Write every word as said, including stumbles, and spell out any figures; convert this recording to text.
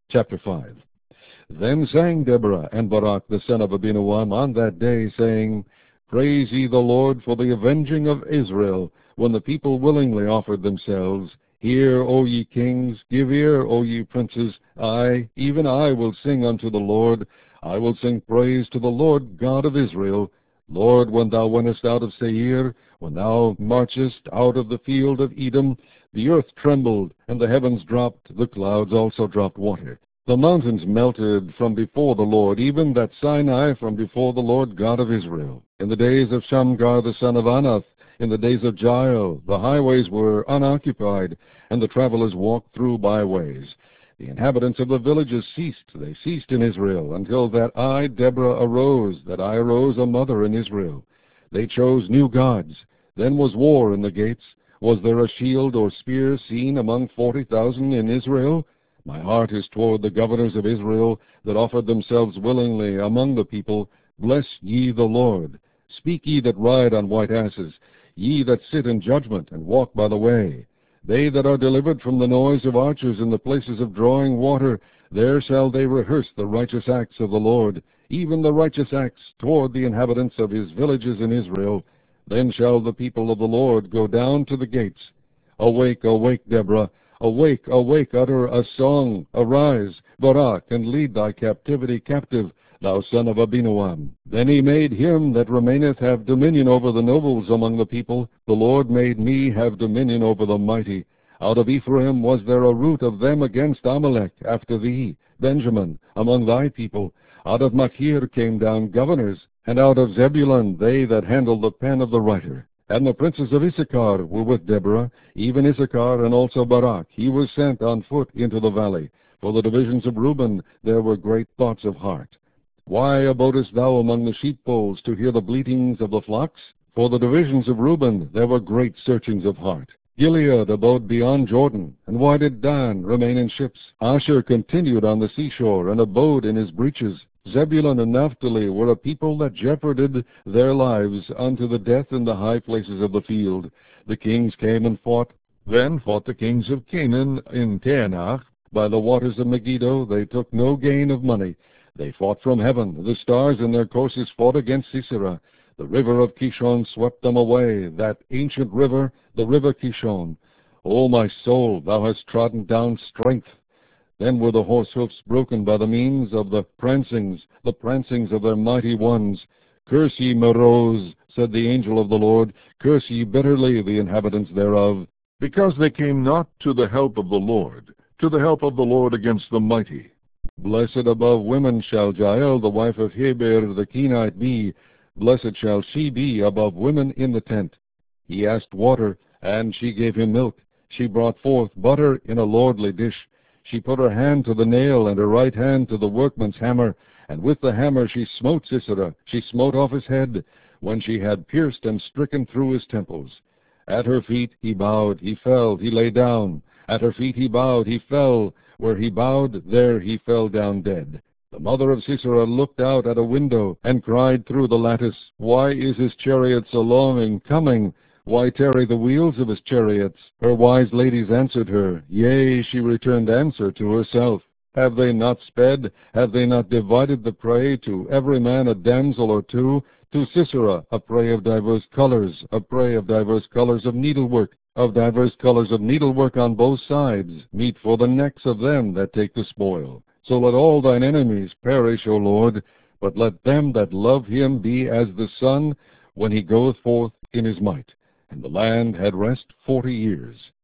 Chapter five. Then sang Deborah and Barak the son of Abinoam on that day, saying, Praise ye the Lord for the avenging of Israel, when the people willingly offered themselves. Hear, O ye kings, give ear, O ye princes. I, even I, will sing unto the Lord. I will sing praise to the Lord God of Israel. Lord, when thou wentest out of Seir, when thou marchest out of the field of Edom, the earth trembled, and the heavens dropped, the clouds also dropped water. The mountains melted from before the Lord, even that Sinai from before the Lord God of Israel. In the days of Shamgar the son of Anath, in the days of Jael, the highways were unoccupied, and the travelers walked through byways. The inhabitants of the villages ceased, they ceased in Israel, until that I, Deborah, arose, that I arose a mother in Israel. They chose new gods. Then was war in the gates. Was there a shield or spear seen among forty thousand in Israel? My heart is toward the governors of Israel, that offered themselves willingly among the people. Bless ye the Lord. Speak ye that ride on white asses, ye that sit in judgment, and walk by the way. They that are delivered from the noise of archers in the places of drawing water, there shall they rehearse the righteous acts of the Lord, even the righteous acts toward the inhabitants of his villages in Israel. Then shall the people of the Lord go down to the gates. Awake, awake, Deborah. Awake, awake, utter a song. Arise, Barak, and lead thy captivity captive, thou son of Abinoam. Then he made him that remaineth have dominion over the nobles among the people. The Lord made me have dominion over the mighty. Out of Ephraim was there a root of them against Amalek, after thee, Benjamin, among thy people. Out of Machir came down governors, and out of Zebulun they that handled the pen of the writer. And the princes of Issachar were with Deborah, even Issachar and also Barak. He was sent on foot into the valley. For the divisions of Reuben there were great thoughts of heart. Why abodest thou among the sheepfolds to hear the bleatings of the flocks? For the divisions of Reuben there were great searchings of heart. Gilead abode beyond Jordan, and why did Dan remain in ships? Asher continued on the seashore, and abode in his breaches. Zebulun and Naphtali were a people that jeoparded their lives unto the death in the high places of the field. The kings came and fought. Then fought the kings of Canaan in Taanach. By the waters of Megiddo they took no gain of money. They fought from heaven. The stars in their courses fought against Sisera. The river of Kishon swept them away, that ancient river, the river Kishon. O my soul, thou hast trodden down strength. Then were the horse hoofs broken by the means of the prancings, the prancings of their mighty ones. Curse ye Meroz, said the angel of the Lord, curse ye bitterly the inhabitants thereof, because they came not to the help of the Lord, to the help of the Lord against the mighty. Blessed above women shall Jael, the wife of Heber the Kenite, be. Blessed shall she be above women in the tent. He asked water, and she gave him milk. She brought forth butter in a lordly dish. She put her hand to the nail, and her right hand to the workman's hammer, and with the hammer she smote Sisera. She smote off his head, when she had pierced and stricken through his temples. At her feet he bowed, he fell, he lay down. At her feet he bowed, he fell. Where he bowed, there he fell down dead. The mother of Sisera looked out at a window, and cried through the lattice, Why is his chariot so long in coming? Why tarry the wheels of his chariots? Her wise ladies answered her. Yea, she returned answer to herself. Have they not sped? Have they not divided the prey, to every man a damsel or two? To Sisera a prey of divers colors, a prey of divers colors of needlework, of divers colors of needlework on both sides, meat for the necks of them that take the spoil. So let all thine enemies perish, O Lord, but let them that love him be as the sun when he goeth forth in his might. And the land had rest forty years.